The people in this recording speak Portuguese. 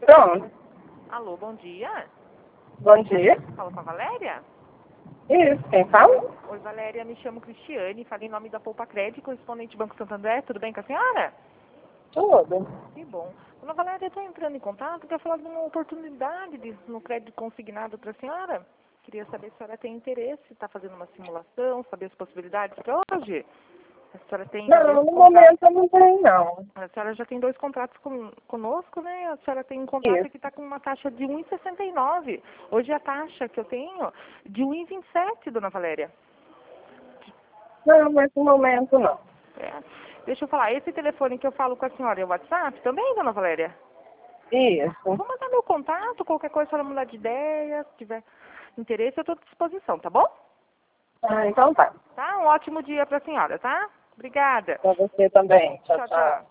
Pronto. Alô, bom dia. Bom dia. Fala com a Valéria? Isso, quem fala? Oi, Valéria, me chamo Cristiane, falo em nome da Poupa Crédito, correspondente Banco Santander. Tudo bem com a senhora? Tudo. Que bom. Dona Valéria, eu estou entrando em contato para falar de uma oportunidade no crédito consignado para a senhora. Queria saber se a senhora tem interesse, está fazendo uma simulação, saber as possibilidades para hoje. A senhora tem Não, dois no contratos. momento eu não tenho, não. A senhora já tem 2 contratos conosco, né? A senhora tem um contrato Isso. que está com uma taxa de 1,69. Hoje a taxa que eu tenho de 1,27, dona Valéria. Não, nesse momento não. É. Deixa eu falar, esse telefone que eu falo com a senhora é o WhatsApp também, dona Valéria? Isso. Vou mandar meu contato, qualquer coisa, a senhora mudar de ideia, se tiver interesse, eu estou à disposição, tá bom? Ah, então tá. Tá? Um ótimo dia para a senhora, tá? Obrigada. Pra você também. Tchau, Tchau, tchau. tchau.